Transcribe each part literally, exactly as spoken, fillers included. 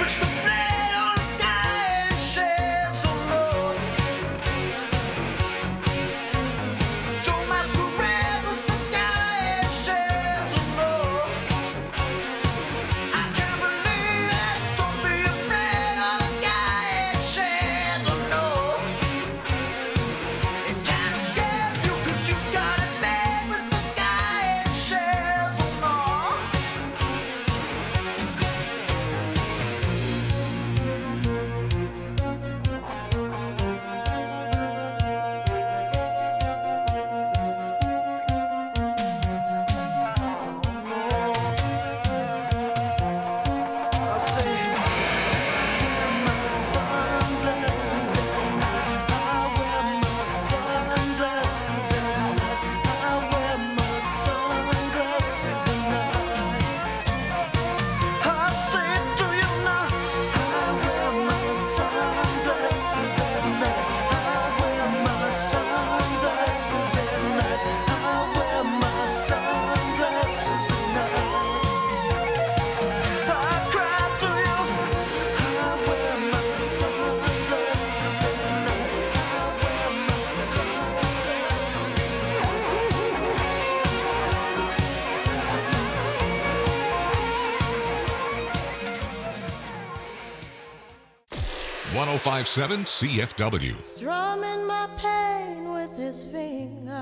one oh five point seven C F W. Strumming my pain with his fingers,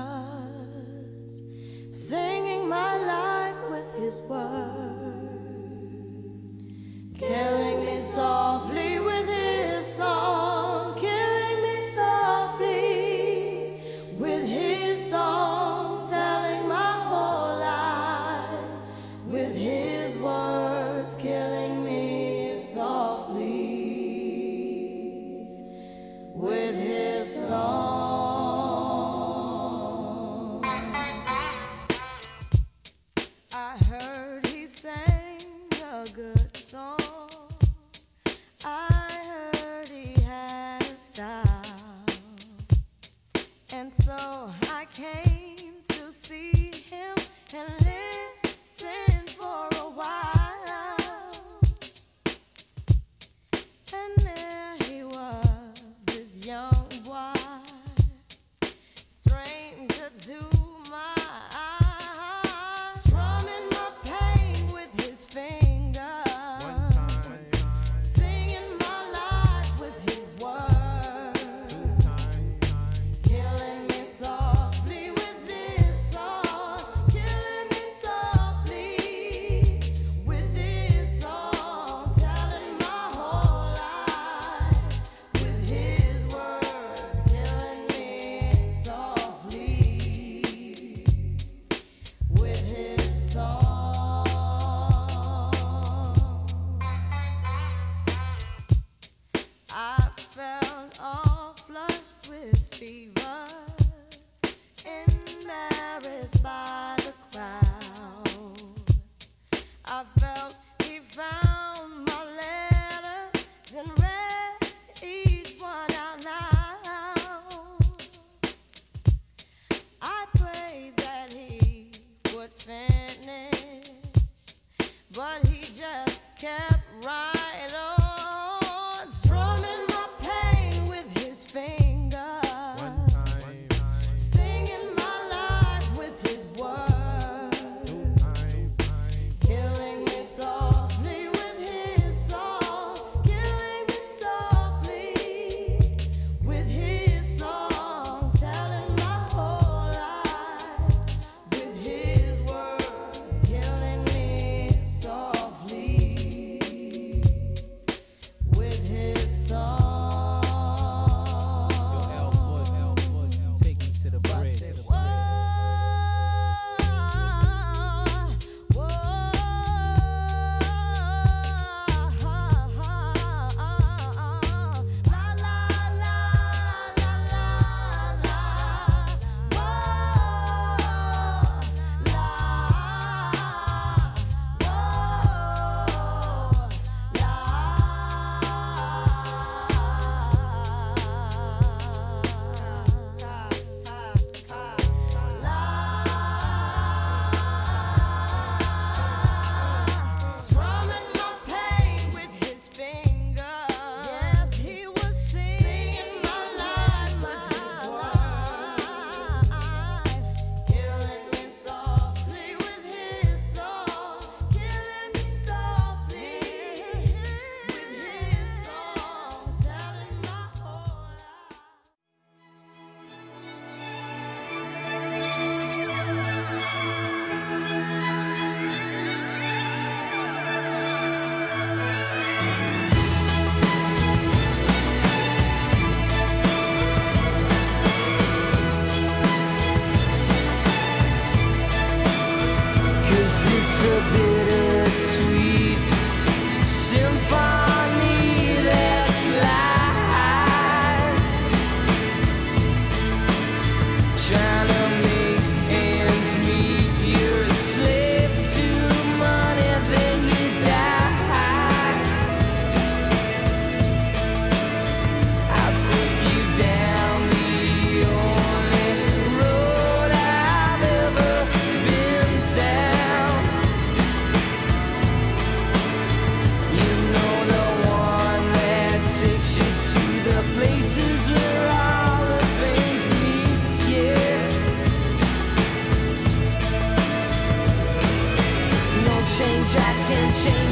singing my life with his words, killing me softly with his song, killing me softly with his song, telling my whole life with his words, killing me softly with his song. I heard he sang a good song. I heard he had a style. And so I came to see him and listen for a while. And there he was, this young boy, stranger to my eyes, strumming my pain with his fingers, singing my life with his words, killing me softly with this song, killing me softly with this song, telling my whole life with his words, killing me softly with his song. I felt all flushed with fever, embarrassed by the crowd. I felt he found my letters and read each one out loud. I prayed that he would finish, but he just kept right on, strumming my pain with his fingers, singing my life with his words, killing me softly with his song, killing me softly with his song, telling my whole life with his words, killing me softly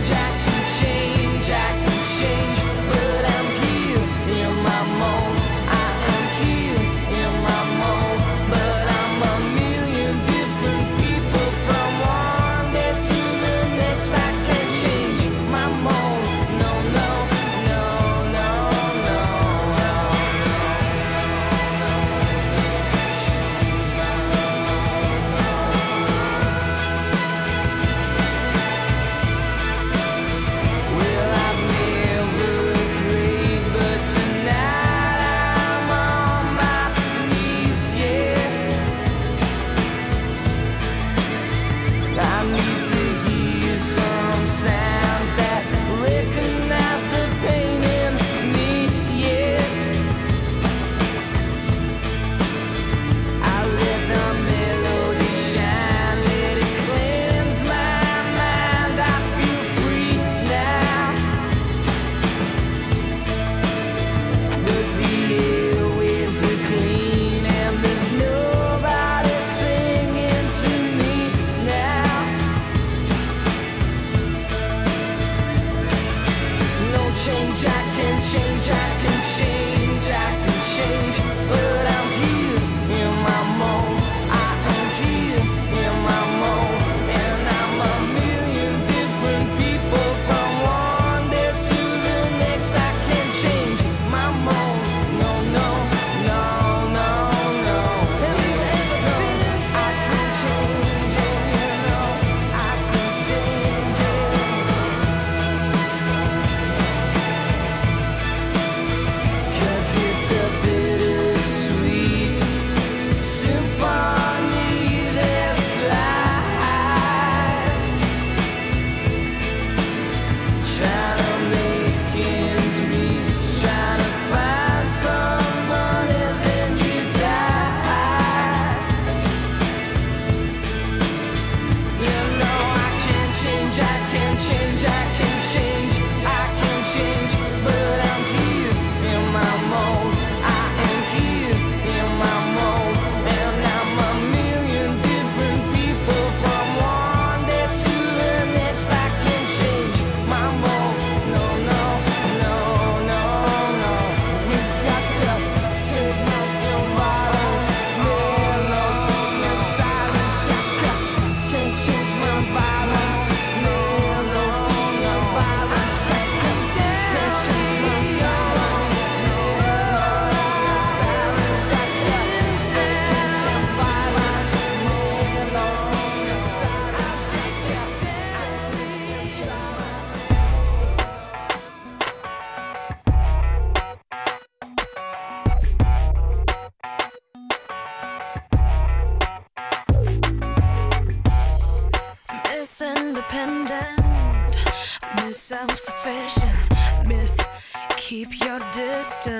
independent, Miss self-sufficient, Miss keep your distance,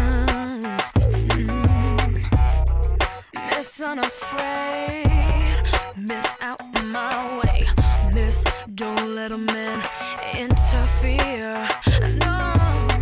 mm. Miss unafraid, Miss out my way, Miss don't let a man interfere, no,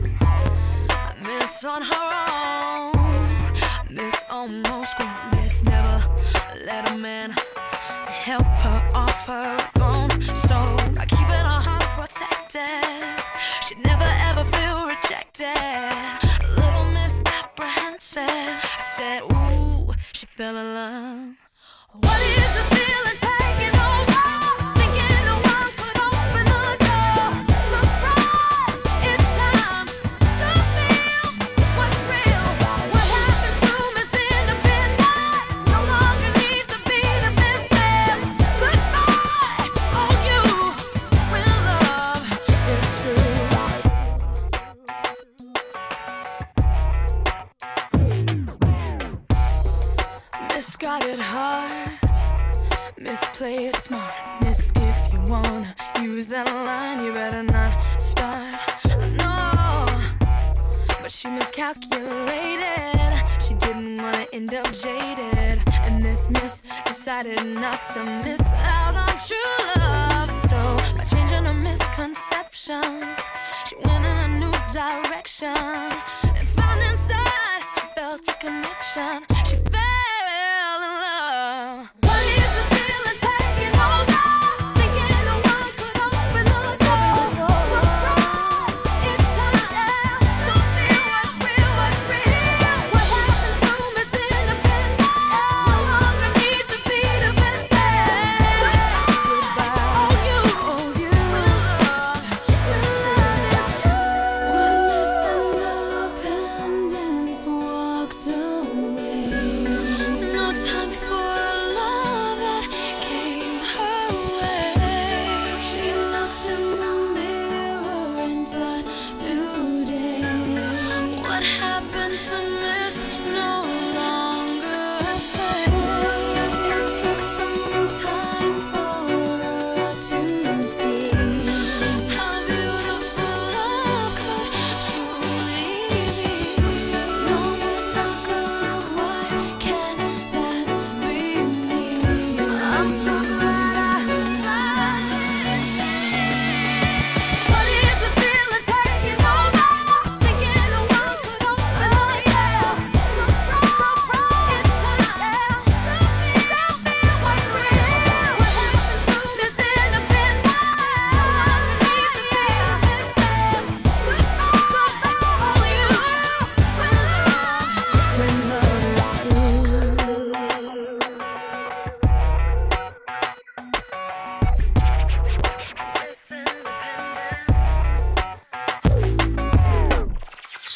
Miss on her own, Miss almost grown, Miss never let a man help her off her throne. So by keeping her heart protected, she'd never ever feel rejected. Little Miss Apprehensive, I said, ooh, she fell in love. What is the feeling taking over? Thinking no one could open the door. Surprise, it's time to feel what's real. What happened to Miss Independence? No longer need to be the victim. Goodbye, on you, when love is true. Miss got it hard, Miss play it smart, Miss if you wanna use that line, you better not start, no. But she miscalculated, she didn't wanna end up jaded, and this Miss decided not to miss out on true love. So by changing her misconceptions, she went in a new direction, and found inside she felt a connection. She fell in love. What is the feeling taking over? Thinking no one could open the door.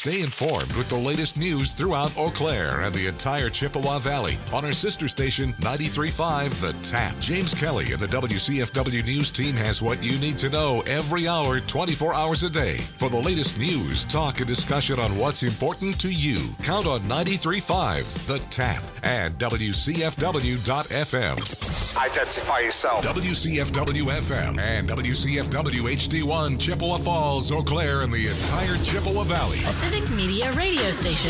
Stay informed with the latest news throughout Eau Claire and the entire Chippewa Valley on our sister station ninety-three point five The Tap. James Kelly and the W C F W News team has what you need to know every hour, twenty-four hours a day. For the latest news, talk, and discussion on what's important to you, count on ninety-three point five The Tap and W C F W dot F M. Identify yourself. W C F W F M and W C F W H D one, Chippewa Falls, Eau Claire, and the entire Chippewa Valley. A Civic Media radio station.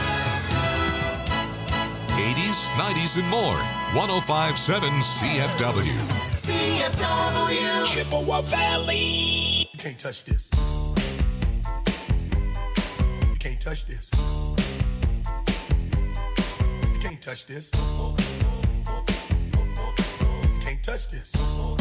eighties, nineties, and more. one oh five point seven C F W. C F W. Chippewa Valley. You can't touch this. You can't touch this. You can't touch this. You can't touch this.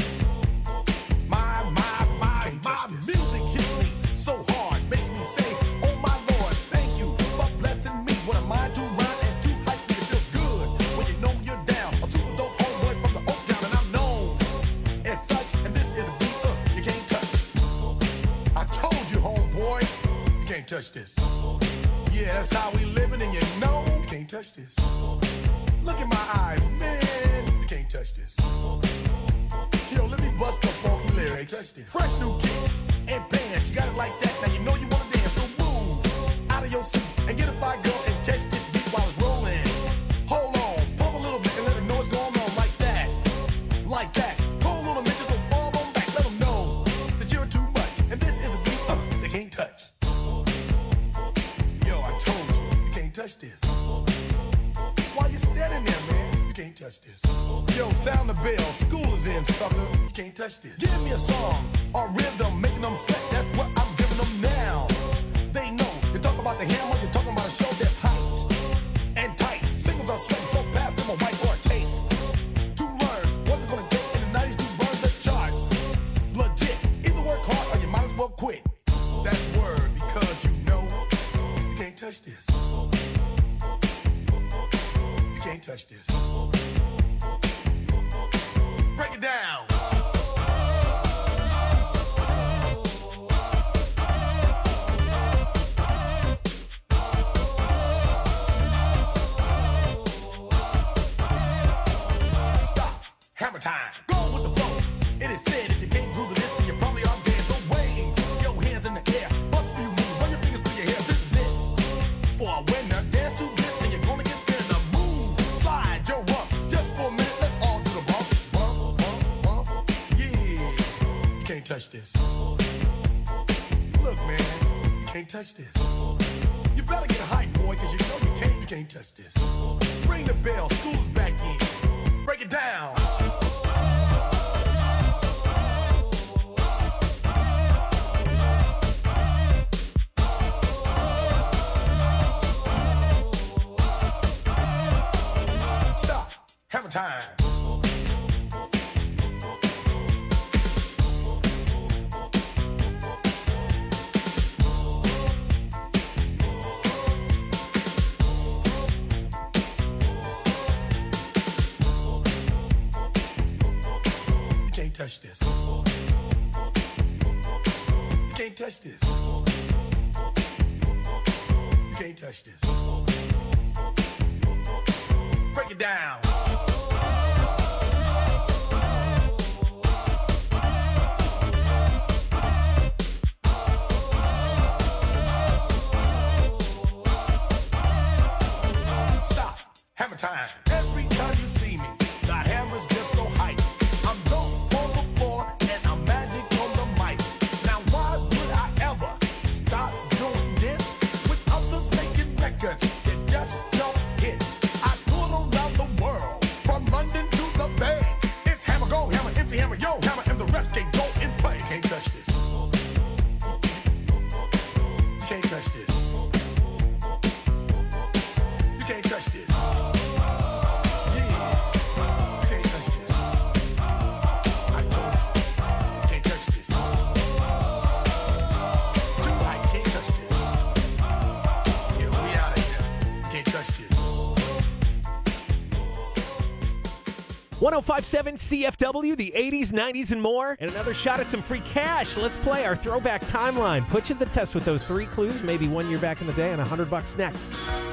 My, my, my, my music hits me so hard, makes me say, oh my Lord, thank you for blessing me. What a mind to rhyme and to hype me. It feels good when you know you're down. A super dope homeboy from the Oak Town, and I'm known as such. And this is a beat uh, you can't touch. I told you, homeboy, you can't touch this. Yeah, that's how we living, and you know you can't touch this. Look in my eyes, man, you can't touch this. Yo, let me bust the funky lyrics. Fresh new kicks and bands, you got it like that. Now you know you wanna dance, so move out of your seat and get a fire girl and catch this beat while it's rolling. Hold on, pump a little bit and let them know what's going on like that, like that. Hold on a minute, just don't fall on back. Let them know that you're too much, and this is a beat uh, they can't touch. Yo, I told you, you can't touch this. While you're standing there, man, you can't touch this. Yo, sound the bell, school is in, sucker. You can't touch this. Give me a song or rhythm, making them sweat. That's what I'm giving them now. They know. You talk about the hammer, you're talking about a show that's hyped and tight. Singles are sweating so fast, them a white or tape. To learn what's it gonna take in the nineties to burn the charts. Legit. Either work hard or you might as well quit. That's word because you know you can't touch this. You can't touch this. Break it down. Stop. Hammer time. Go with the flow. It is said if you can't groove to this, then you probably are dead. So wave your hands in the air. Bust a few moves. Run your fingers through your hair. This is it. For a winner, dance to this, and you're gonna get there. Now move. Slide your rump. Just for a minute, let's all do the bump. Bump, bump, bump. Yeah. You can't touch this. Look, man. You can't touch this. You better get hype, boy, because you know you can't, you can't touch this. Ring the bell. School's back in. Break it down. Stop. Hammer time. You can't touch this. You can't touch this. You can't touch this. Break it down. Stop. Hammer time. Every time you see me, the hammer's just so hype. I'm dope on the floor and I'm magic on the mic. Now why would I ever stop doing this with others making records that just don't hit? I tour around the world, from London to the Bay. It's hammer, go, hammer, empty hammer, yo, hammer, and the rest can go and play. You can't touch this. You can't touch this. You can't touch this. one oh five point seven C F W, the eighties, nineties, and more. And another shot at some free cash. Let's play our throwback timeline. Put you to the test with those three clues, maybe one year back in the day, and one hundred bucks next.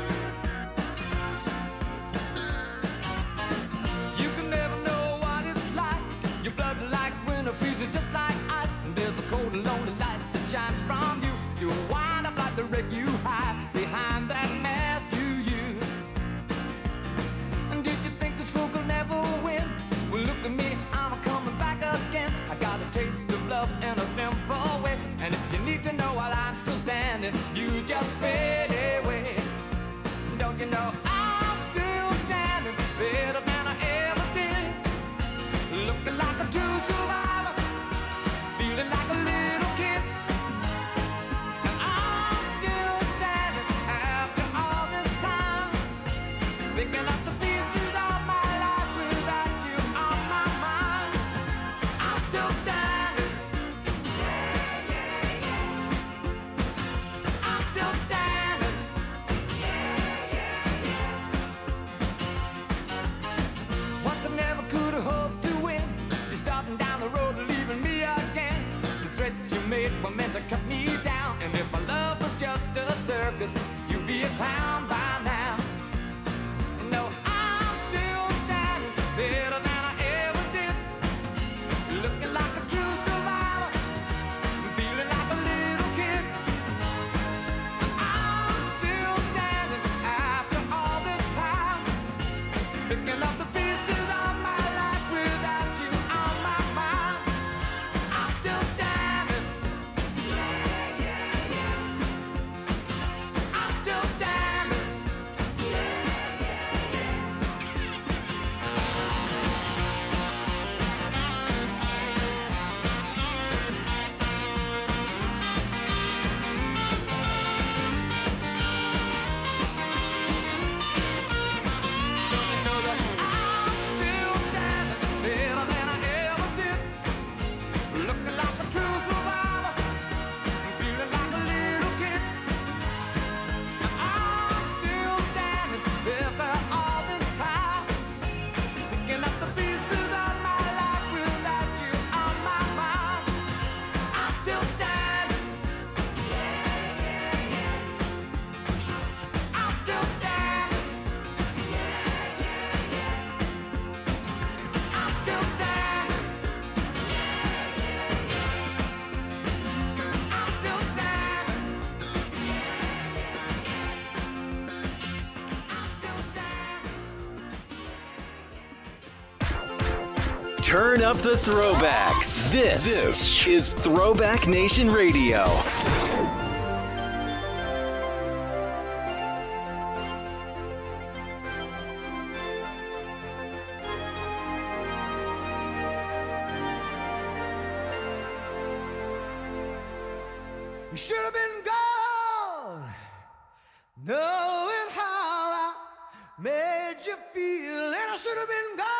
You can never know what it's like. Your blood like winter freezes just like ice. And there's a cold and lonely light that shines from you. You wind up like the wreck you hide behind that mask you use. And did you think this fool could never win? Well, look at me, I'm coming back again. I got a taste of love in a simple way. And if you need to know while I'm still standing, you just fade away. Don't you know I'm still standing better than I ever did? Looking like a true survivor, feeling like a little kid. And I'm still standing after all this time, picking up the pieces of my life without you on my mind. I'm still standing. Yeah, yeah, yeah. I'm still standing. Yeah, yeah, yeah. Once I never could have hoped to win. You're starting down the road and leaving me again. The threats you made were meant to cut me down. And if my love was just a circus, you'd be a clown by now. No, I'm still standing better than I ever did. Looking like a true survivor, feeling like a little kid. And I'm still standing after all this time, picking up the pieces of my life without you on my mind. I'm still standing. Yeah, yeah, yeah. I'm still standing. Turn up the throwbacks. This, this is Throwback Nation Radio. You should have been gone, knowing how I made you feel, and I should have been gone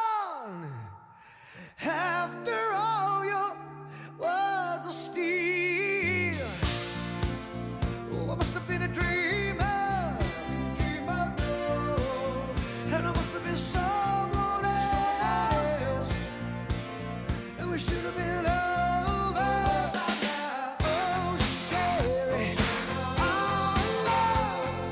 after all your words of steel. Oh, I must have been a dreamer, dreamer, oh, and I must have been someone else, and we should have been over. Oh, Sherry, our love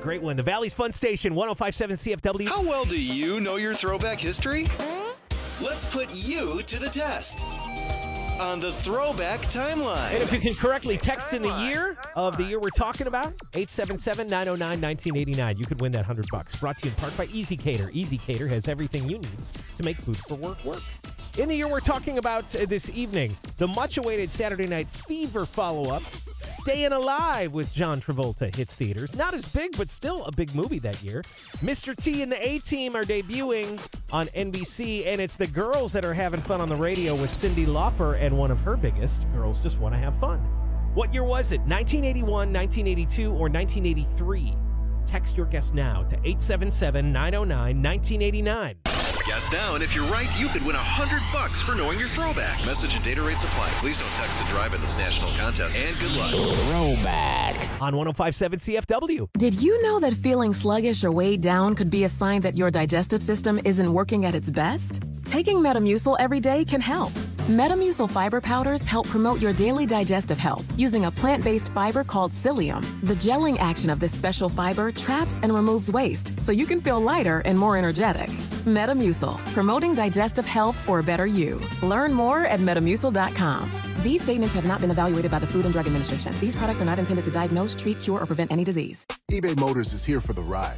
great one. The Valley's Fun Station, one oh five point seven C F W. How well do you know your throwback history? Let's put you to the test on the Throwback Timeline. And if you can correctly text in the year of the year we're talking about, eight seven seven, nine oh nine, one nine eight nine, you could win that one hundred bucks. Brought to you in part by Easy Cater. Easy Cater has everything you need to make food for work work. In the year we're talking about uh, this evening, the much-awaited Saturday Night Fever follow-up, Staying Alive with John Travolta, hits theaters. Not as big, but still a big movie that year. Mister T and the A-Team are debuting on N B C, and it's the girls that are having fun on the radio with Cyndi Lauper and one of her biggest, Girls Just Want to Have Fun. What year was it? nineteen eighty-one, nineteen eighty-two, or nineteen eighty-three? Text your guess now to eight seven seven, nine oh nine, one nine eight nine. Guess now, and if you're right, you could win one hundred bucks for knowing your throwback. Message and data rates apply. Please don't text to drive in this national contest, and good luck. Throwback on one oh five point seven C F W. Did you know that feeling sluggish or weighed down could be a sign that your digestive system isn't working at its best? Taking Metamucil every day can help. Metamucil fiber powders help promote your daily digestive health using a plant-based fiber called psyllium. The gelling action of this special fiber traps and removes waste so you can feel lighter and more energetic. Metamucil, promoting digestive health for a better you. Learn more at metamucil dot com. These statements have not been evaluated by the Food and Drug Administration. These products are not intended to diagnose, treat, cure, or prevent any disease. eBay Motors is here for the ride.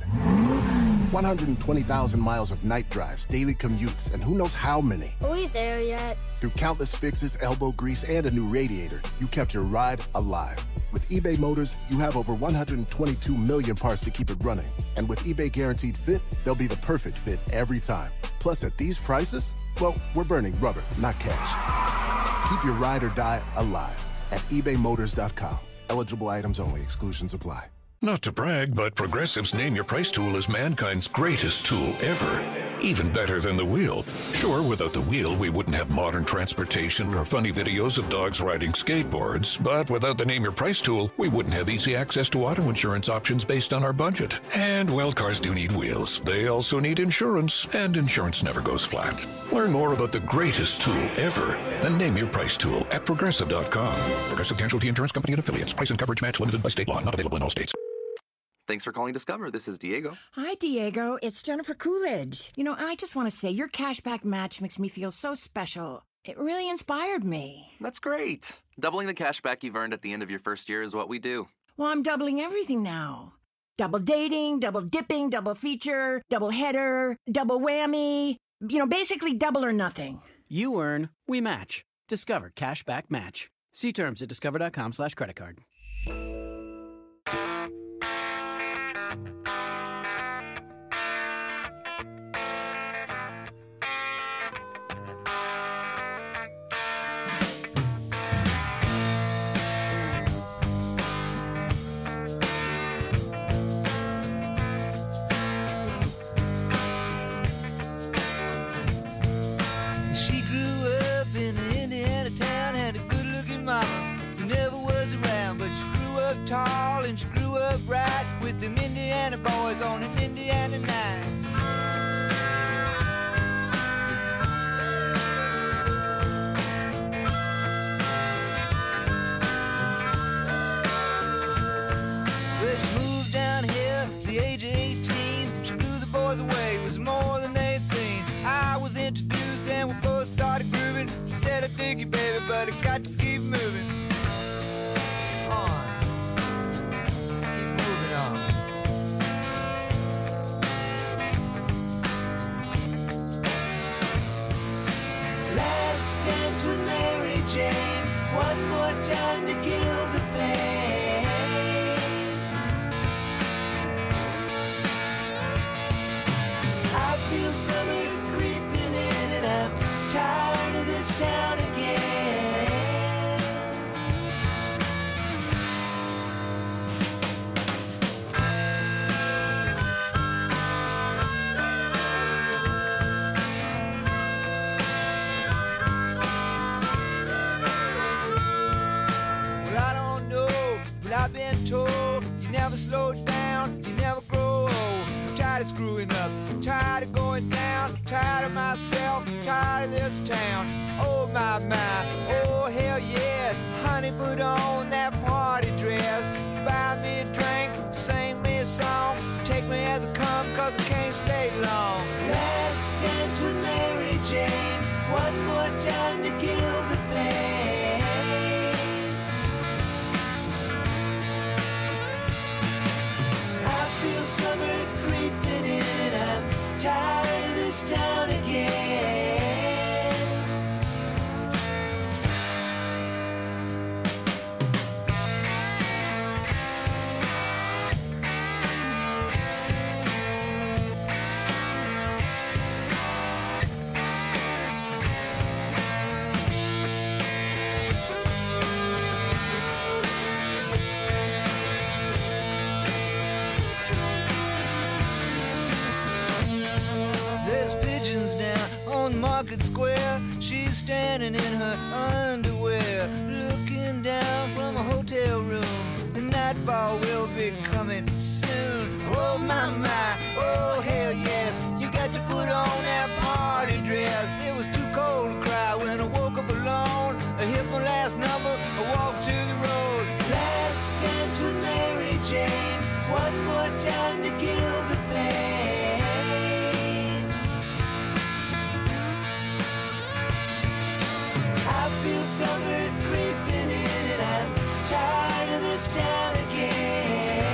one hundred twenty thousand miles of night drives, daily commutes, and who knows how many. Are we there yet? Through countless fixes, elbow grease, and a new radiator, you kept your ride alive. With eBay Motors, you have over one hundred twenty-two million parts to keep it running. And with eBay Guaranteed Fit, they'll be the perfect fit every time. Plus, at these prices, well, we're burning rubber, not cash. Keep your ride or die alive at ebay motors dot com. Eligible items only. Exclusions apply. Not to brag, but Progressive's Name Your Price tool is mankind's greatest tool ever. Even better than the wheel. Sure, without the wheel, we wouldn't have modern transportation or funny videos of dogs riding skateboards. But without the Name Your Price tool, we wouldn't have easy access to auto insurance options based on our budget. And, well, cars do need wheels. They also need insurance, and insurance never goes flat. Learn more about the greatest tool ever, the Name Your Price tool at progressive dot com. Progressive Casualty Insurance Company and Affiliates. Price and coverage match limited by state law. Not available in all states. Thanks for calling Discover. This is Diego. Hi, Diego. It's Jennifer Coolidge. You know, I just want to say your cashback match makes me feel so special. It really inspired me. That's great. Doubling the cashback you've earned at the end of your first year is what we do. Well, I'm doubling everything now. Double dating, double dipping, double feature, double header, double whammy. You know, basically double or nothing. You earn, we match. Discover Cashback Match. See terms at discover dot com slash credit card. Tall and she grew up right with them Indiana boys on an Indiana night. But she moved down here at the age of eighteen. She blew the boys away, it was more than they'd seen. I was introduced and we both started grooving. She said, I dig you, baby, but I got to keep moving. Dance with Mary Jane, one more time to kill the pain. I feel summer creeping in and I'm tired of this town again. I've been told you never slow down, you never grow old. I'm tired of screwing up, I'm tired of going down, I'm tired of myself, I'm tired of this town. Oh my, my, oh hell yes. Honey, put on that party dress, buy me a drink, sing me a song. Jane. One more time to kill the pain. I feel summer creeping in. I'm tired of this town again. Market Square, she's standing in her underwear, looking down from a hotel room. The nightfall will be coming soon. Oh my my, oh hell yes, you got to put on that party dress. It was too cold to cry when I woke up alone. I hit my last number, I walked to the road. Last dance with Mary Jane. One more time to kill the pain. I feel summer creeping in and I'm tired of this town again.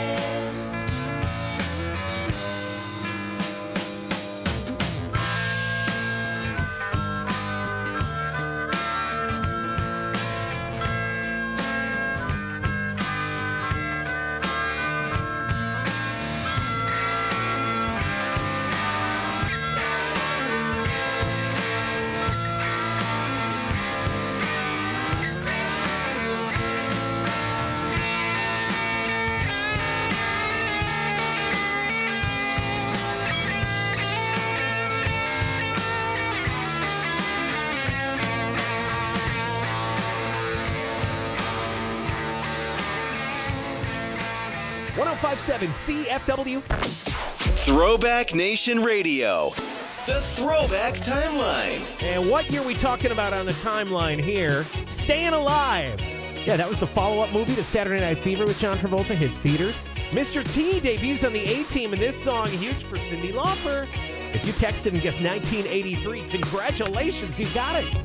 one oh five point seven C F W. Throwback Nation Radio. The Throwback Timeline. And what year are we talking about on the timeline here? Staying Alive. Yeah, that was the follow-up movie to Saturday Night Fever with John Travolta. Hits theaters. Mister T debuts on the A-Team, and this song, huge for Cyndi Lauper. If you texted and guessed nineteen eighty-three, congratulations, you got it.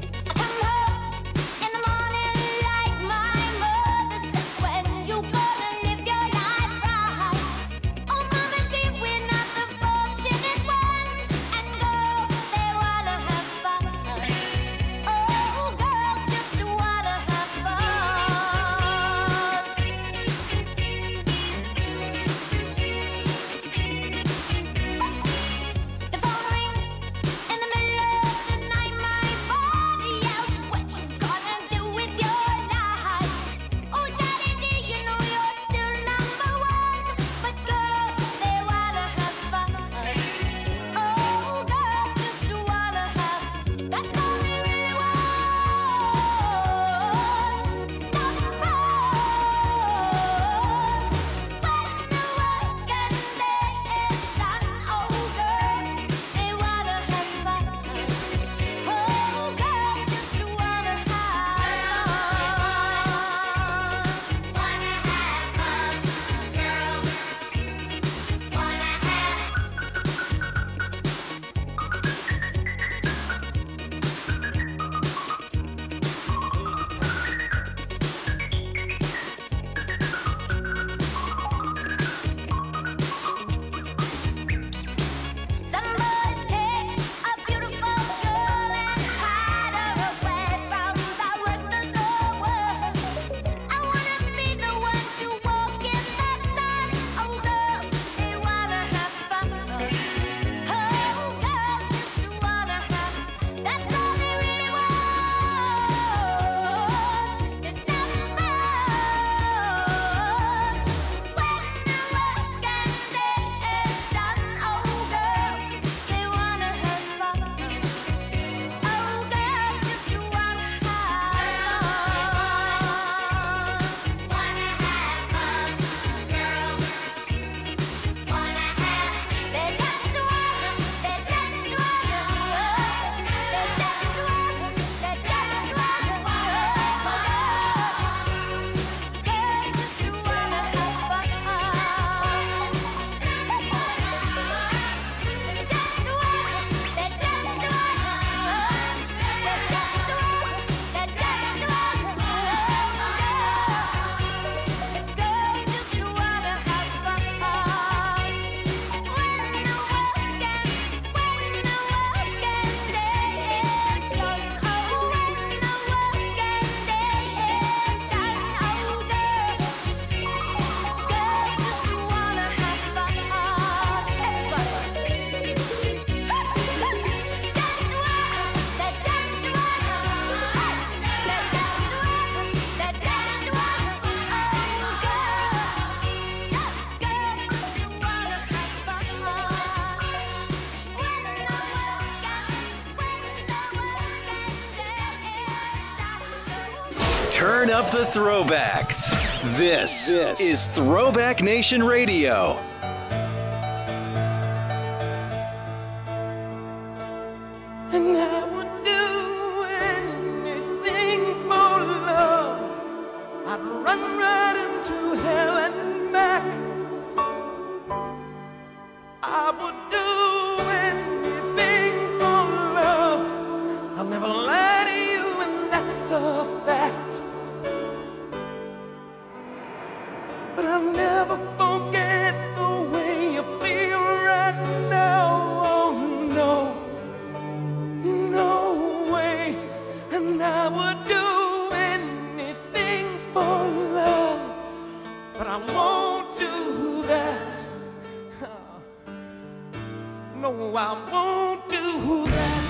Turn up the throwbacks. This, this is Throwback Nation Radio. And I would do anything for love. I'd run right into hell and back. I would do anything for love. I'll never lie to you, and that's a fact. But I'll never forget the way you feel right now. Oh no. No way, and I would do anything for love, but I won't do that. No, I won't do that.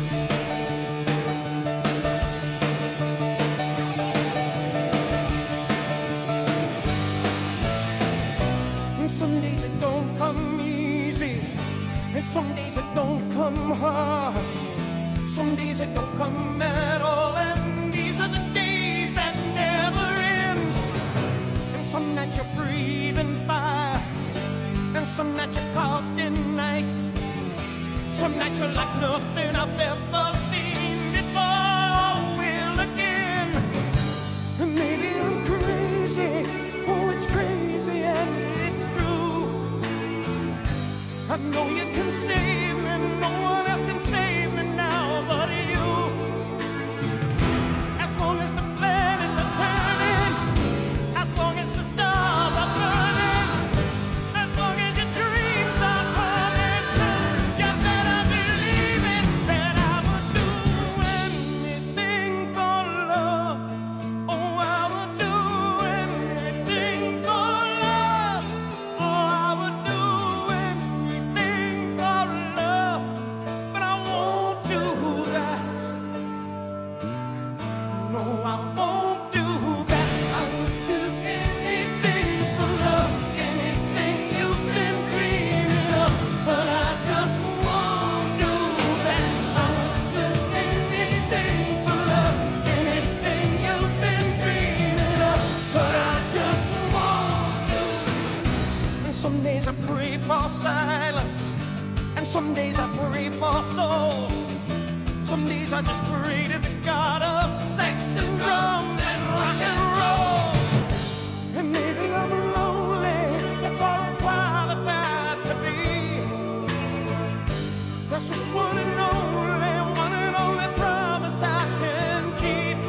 And some days it don't come easy, and some days it don't come hard. Some days it don't come at all, and these are the days that never end. And some nights you're breathing fire, and some nights you're caught in ice. Some nights you're like nothing I've ever seen before. Will again, and maybe I'm crazy. Oh, it's crazy and it's true. I know you can save me, no one else can save me now but you. As long as the planets are turning, as long as the stars are burning, as long as your dreams are coming true, you better believe it, that I would do anything for love. Oh, I would do anything for love. Oh, I would do anything for love, but I won't do that. No, I won't do that. I would do anything for love, anything you've been dreaming of, but I just won't do that. I would do anything for love, anything you've been dreaming of, but I just won't do. And some days I pray for silence, and some days I pray for soul. Some days I just pray to the God of sex and drums and rock and roll. And maybe I'm lonely, that's all I'm qualified to be. That's just one and only, one and only promise I can keep.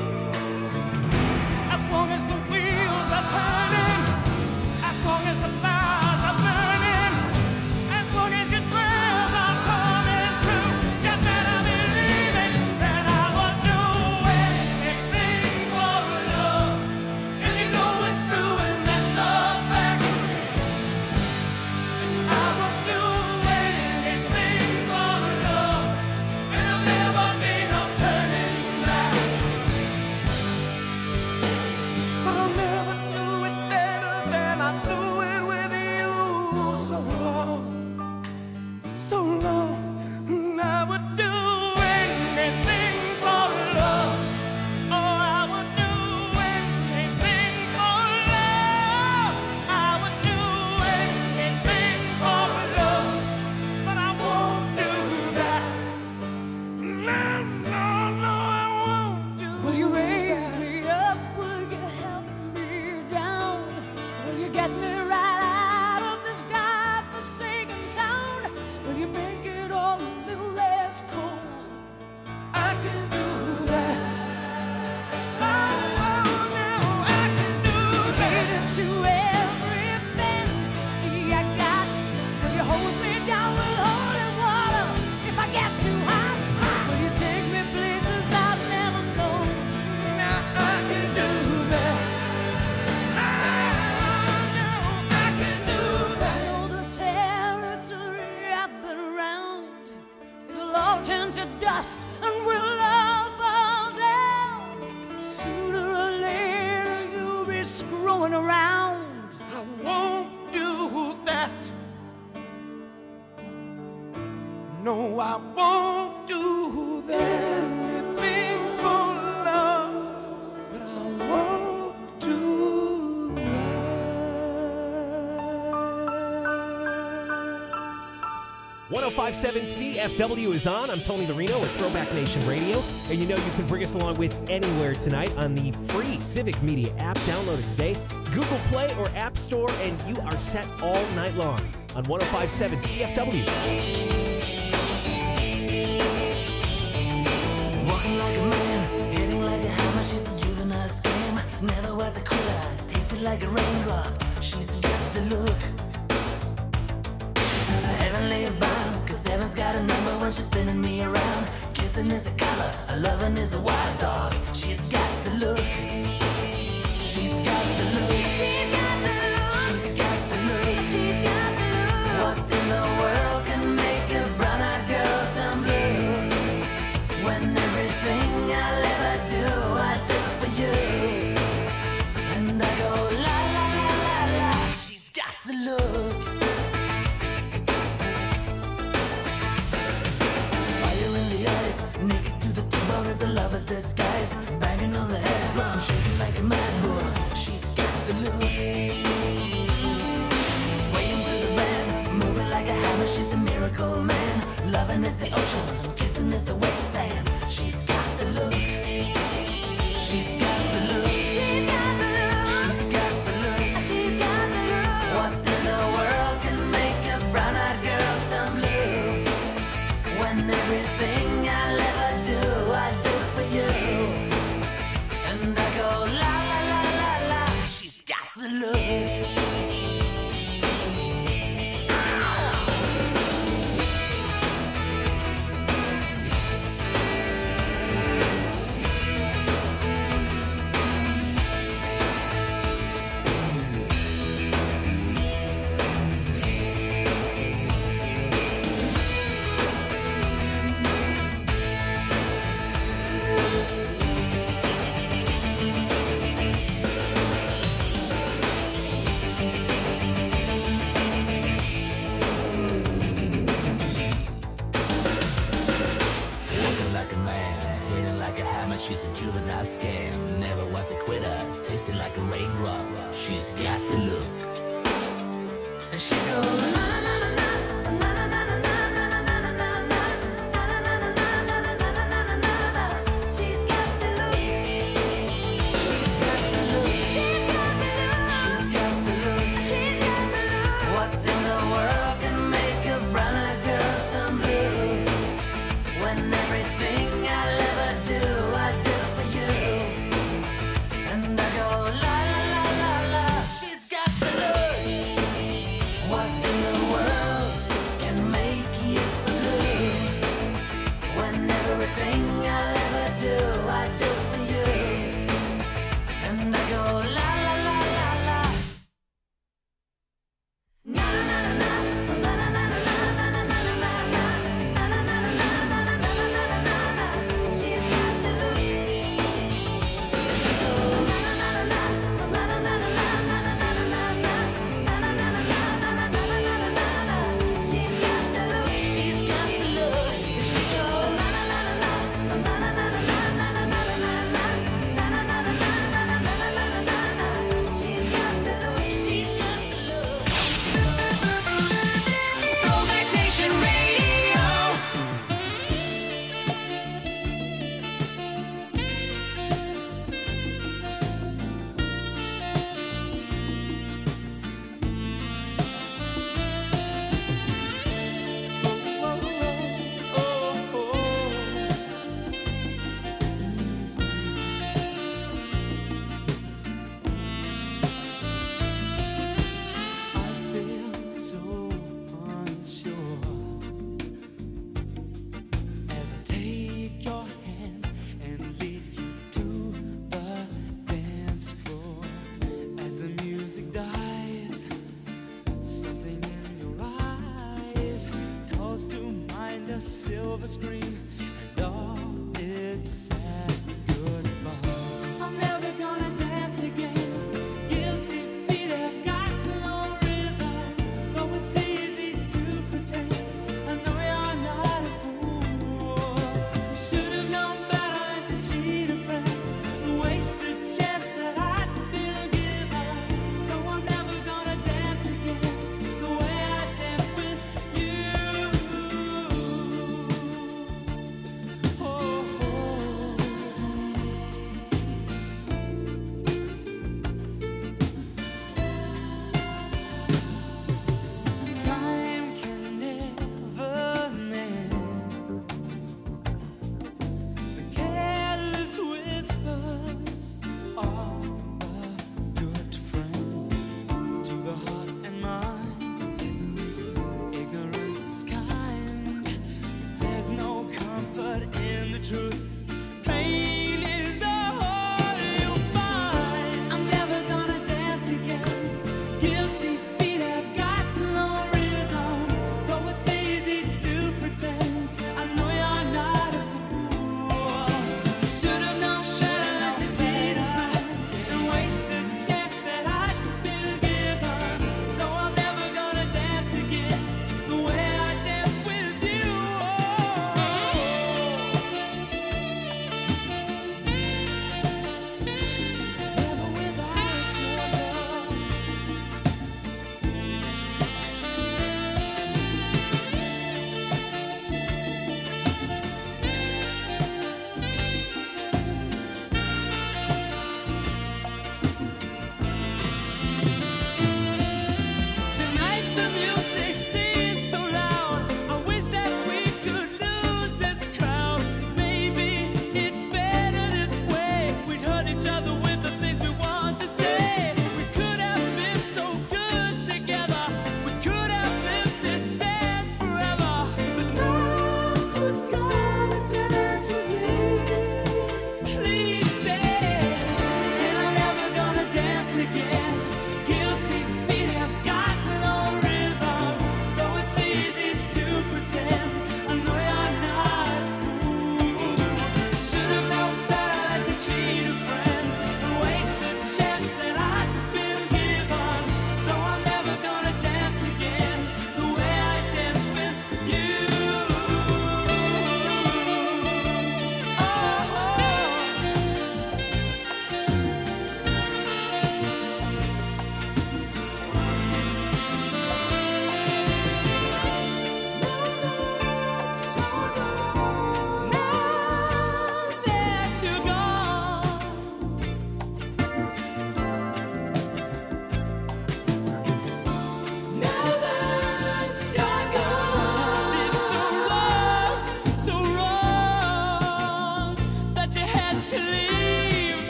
As long as the wheels are turning, as long as the fires are burning, as long as your prayers are coming true, you better believe it, that I would do anything for love. And you know it's true, and that's a fact. I would do anything for love, and there'll never be no turning back. But I'll never do it better than I do it with you. So long, so long, and I would do anything for love. Oh, I would do anything for love. I would do anything for love, but I won't do that. No, no, no, I won't do. Will you raise me up? Will you help me down? Will you get me right out of this godforsaken town? Will you make it all a little less cold? I can do that. Oh, oh, no, I can do that. Into every fantasy I got. Will you hold me down with holy water if I get too hot? Will you take me places I've never known? Now I can do that. Oh, no, I can do I that. know the territory I've been around. It'll all turn to dust and we'll all fall down. Sooner or later you'll be screwing around. I won't do that. No, I won't do that. Anything for love, but I oh five point seven C F W is on. I'm Tony Marino with Throwback Nation Radio. And you know you can bring us along with anywhere tonight on the free Civic Media app. Download it today. Google Play or App Store, and you are set all night long on one oh five point seven C F W. Walking like a man, hitting like a hammer. She's a juvenile scam. Never was a quitter. Tasted like a raindrop. She's got the look. Heavenly bound, cause heaven's got a number when she's spinning me around. Kissing is a color, a loving is a wild dog. She's got the look. She's got the look. She's got the look. She's got the look. She's got the look. What in the world can make a brown-eyed girl turn blue? When everything I'll ever do, I do for you. And I go la la la la la. She's got the look. Naked to the bone as a lover's disguise. Banging on the head drum, shaking like a mad bull. She's got the look. Swaying through the band, moving like a hammer. She's a miracle man. Loving is the ocean, kissing is the wet sand. She's got the look. She's got the look. She's got the look. She's got the look. She's got the look. What in the world can make a brown-eyed girl turn blue? When everything I'll ever do, I do for you. And I go la la la la la. She's got the look. She's a juvenile scam, never was a quitter, tasted like a raindrop. She's got the look. And she goes na na na na na na na na na na na na na. She's got the look. She's got the look. She's got the look. She's got the look. What in the world can make a brown-eyed girl turn blue? When everything I'll ever do, I do for you. And I go la la la la la. She's got the look. What in the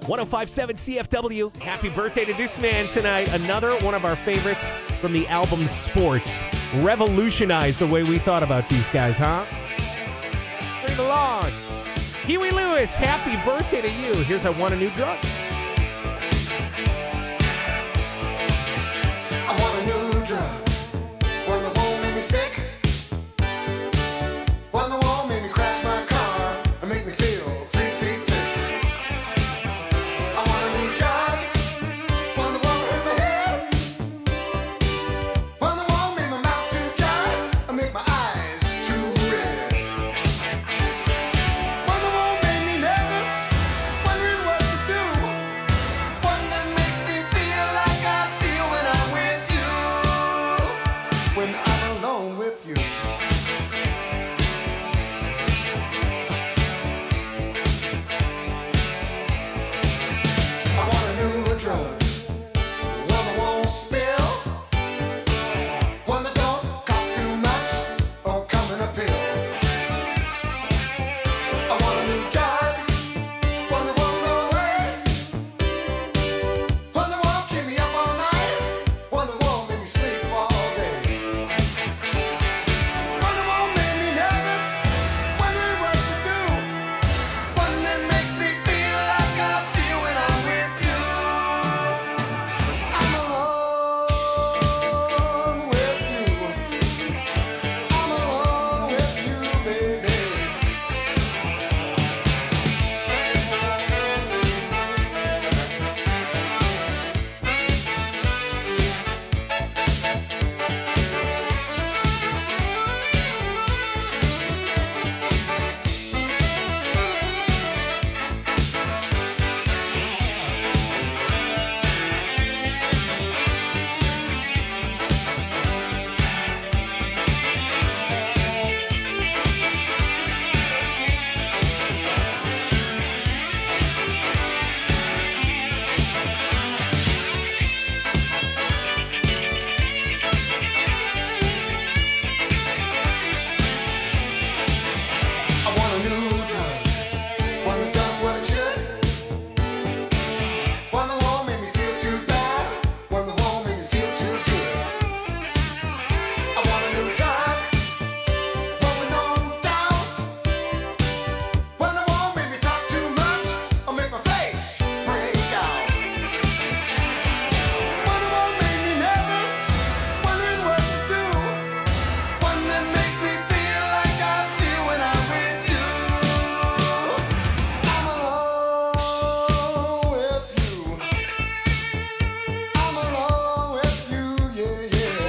one oh five point seven C F W. Happy birthday to this man tonight. Another one of our favorites from the album Sports. Revolutionized the way we thought about these guys, huh? Straight along. Huey Lewis, happy birthday to you. Here's I Want a New Drug. I want a new drug. One that won't make me sick. One that won't make me crash my car and make me feel three feet thick. I want a new drug. One that won't hurt my head. One that won't make my mouth too dry and make my eyes too red. One that won't make me nervous, wondering what to do. One that makes me feel like I feel when I'm with you. When I'm alone with you. I want a new drug. One that won't spill. One that don't cost too much or come in a pill. I want a new drug. One that won't go away. One that won't keep me up all night. One that won't make me sleep all day. One that won't make me nervous, wondering what to do. One that makes me feel like I feel when I'm with you. I'm alone with you. I'm alone with you, baby. I want a new drug. One that does what it should. One that won't make me feel too bad. One that won't make me feel too good. I want a new drug. One with no doubt. One that won't make me talk too much or make my face break out. One that won't make me nervous, wondering what to do. One that makes me feel like I feel when I'm with you. I'm alone with you. I'm alone with you, yeah, yeah.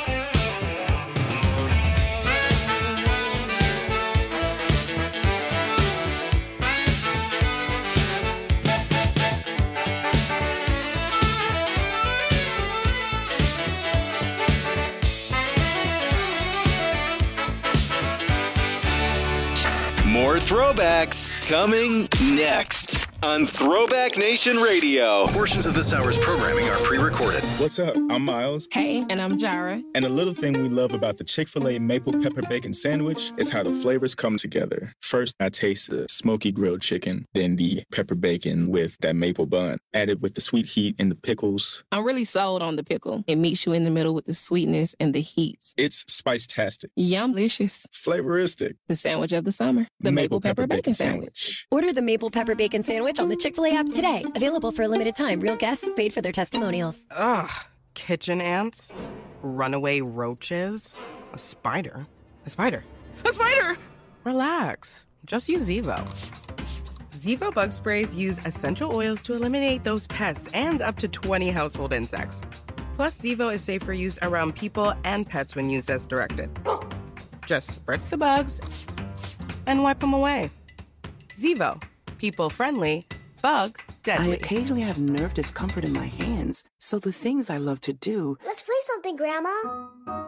More throwbacks coming next on Throwback Nation Radio. Portions of this hour's programming are pre-recorded. What's up? I'm Miles. Hey, and I'm Jara. And a little thing we love about the Chick-fil-A Maple Pepper Bacon Sandwich is how the flavors come together. First, I taste the smoky grilled chicken, then the pepper bacon with that maple bun, added with the sweet heat and the pickles. I'm really sold on the pickle. It meets you in the middle with the sweetness and the heat. It's spice-tastic. Yum-licious. Flavoristic. The sandwich of the summer. The Maple, Maple Pepper, Pepper Bacon, Bacon Sandwich. Sandwich. Order the Maple Pepper Bacon Sandwich on the Chick-fil-A app today. Available for a limited time. Real guests paid for their testimonials. Ugh. Kitchen ants. Runaway roaches. A spider. A spider. A spider! Relax. Just use Zevo. Zevo bug sprays use essential oils to eliminate those pests and up to twenty household insects. Plus, Zevo is safe for use around people and pets when used as directed. Just spritz the bugs and wipe them away. Zevo. People-friendly. Bug deadly. I occasionally have nerve discomfort in my hands, so the things I love to do... Let's play something, Grandma.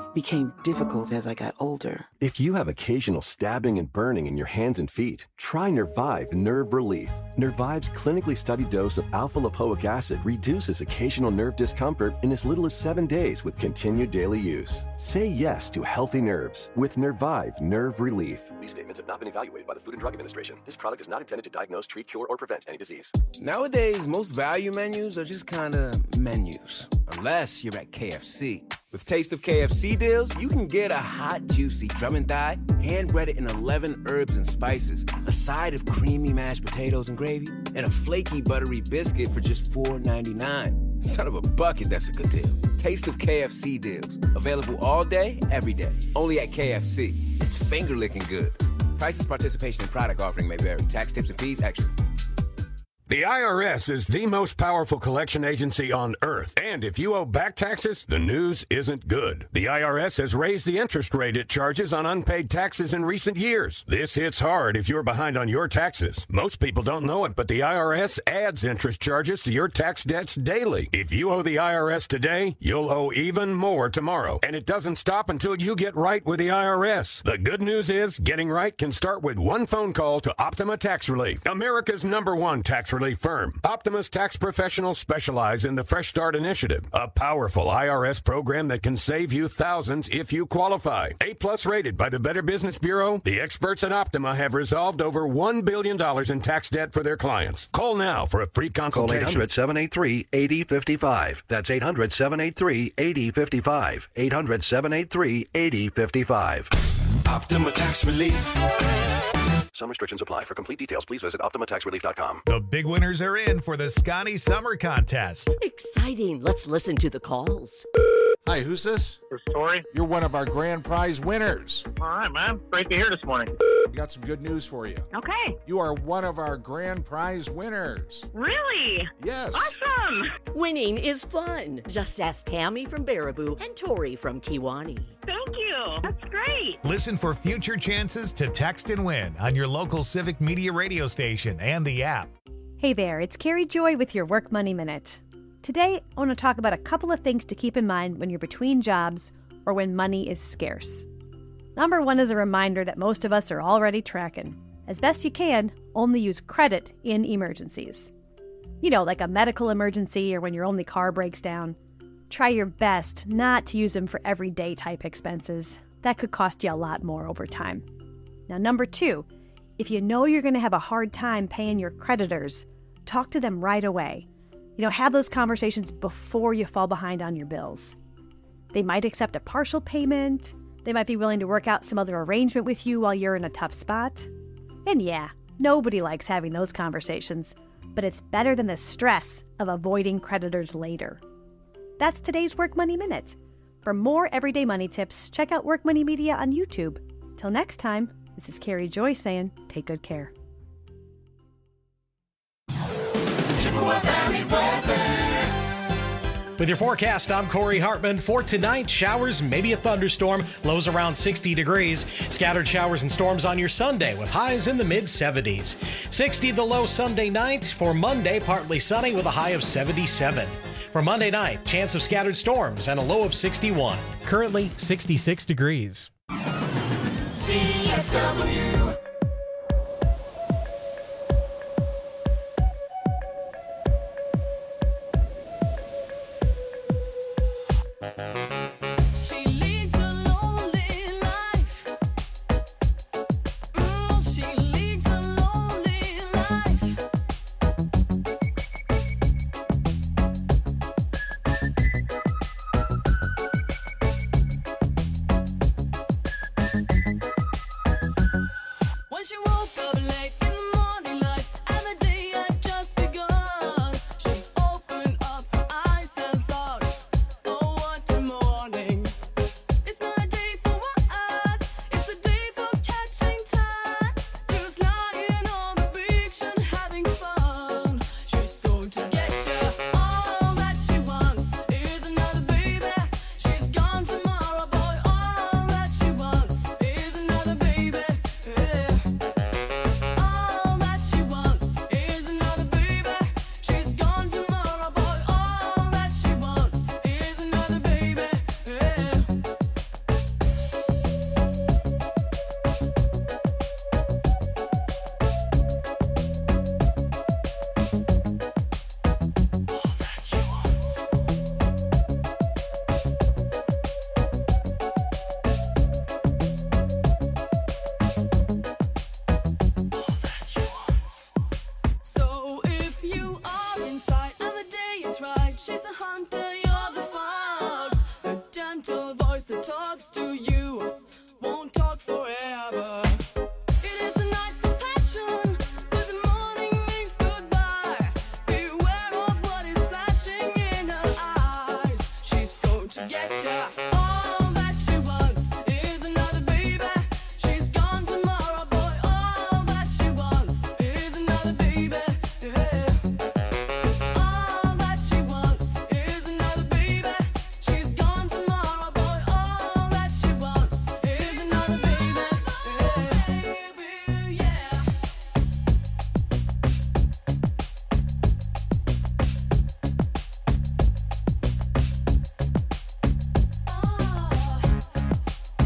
became difficult as I got older. If you have occasional stabbing and burning in your hands and feet, try Nervive Nerve Relief. Nervive's clinically studied dose of alpha-lipoic acid reduces occasional nerve discomfort in as little as seven days with continued daily use. Say yes to healthy nerves with Nervive Nerve Relief. These statements have not been evaluated by the Food and Drug Administration. This product is not intended to diagnose, treat, cure, or prevent any disease. Nowadays, most value menus are just kind of menus. Unless you're at K F C. With Taste of K F C deals, you can get a hot, juicy drum and thigh, hand-breaded in eleven herbs and spices, a side of creamy mashed potatoes and gravy, and a flaky, buttery biscuit for just four ninety-nine. Son of a bucket, that's a good deal. Taste of K F C deals. Available all day, every day. Only at K F C. It's finger-licking good. Prices, participation, and product offering may vary. Tax, tips, and fees extra. The I R S is the most powerful collection agency on earth. And if you owe back taxes, the news isn't good. The I R S has raised the interest rate it charges on unpaid taxes in recent years. This hits hard if you're behind on your taxes. Most people don't know it, but the I R S adds interest charges to your tax debts daily. If you owe the I R S today, you'll owe even more tomorrow. And it doesn't stop until you get right with the I R S. The good news is getting right can start with one phone call to Optima Tax Relief, America's number one tax relief firm. Optima's tax professionals specialize in the Fresh Start Initiative, a powerful I R S program that can save you thousands if you qualify. A-plus rated by the Better Business Bureau, the experts at Optima have resolved over one billion dollars in tax debt for their clients. Call now for a free consultation. Call eight hundred, seven eight three, eight zero five five. That's eight hundred, seven eight three, eight zero five five. eight hundred, seven eight three, eight zero five five. Optima Tax Relief. Some restrictions apply. For complete details, please visit Optima Tax Relief dot com. The big winners are in for the Scotty Summer Contest. Exciting. Let's listen to the calls. Hi, who's this? This is Tori. You're one of our grand prize winners. All right, man. Great to hear this morning. We got some good news for you. Okay. You are one of our grand prize winners. Really? Yes. Awesome. Winning is fun. Just ask Tammy from Baraboo and Tori from Kiwani. Thank you. That's great. Listen for future chances to text and win on your local Civic Media radio station and the app. Hey there, it's Carrie Joy with your Work Money Minute. Today, I want to talk about a couple of things to keep in mind when you're between jobs or when money is scarce. Number one is a reminder that most of us are already tracking. As best you can, only use credit in emergencies. You know, like a medical emergency or when your only car breaks down. Try your best not to use them for everyday type expenses. That could cost you a lot more over time. Now, number two, if you know you're going to have a hard time paying your creditors, talk to them right away. You know, have those conversations before you fall behind on your bills. They might accept a partial payment. They might be willing to work out some other arrangement with you while you're in a tough spot. And yeah, nobody likes having those conversations, but it's better than the stress of avoiding creditors later. That's today's Work Money Minute. For more everyday money tips, check out Work Money Media on YouTube. Till next time, this is Carrie Joy saying, take good care. Chippewa Valley weather. With your forecast, I'm Corey Hartman. For tonight, showers, maybe a thunderstorm, lows around sixty degrees. Scattered showers and storms on your Sunday with highs in the mid seventies. sixty the low Sunday night. For Monday, partly sunny with a high of seventy-seven. For Monday night, chance of scattered storms and a low of sixty-one. Currently, sixty-six degrees. C F W.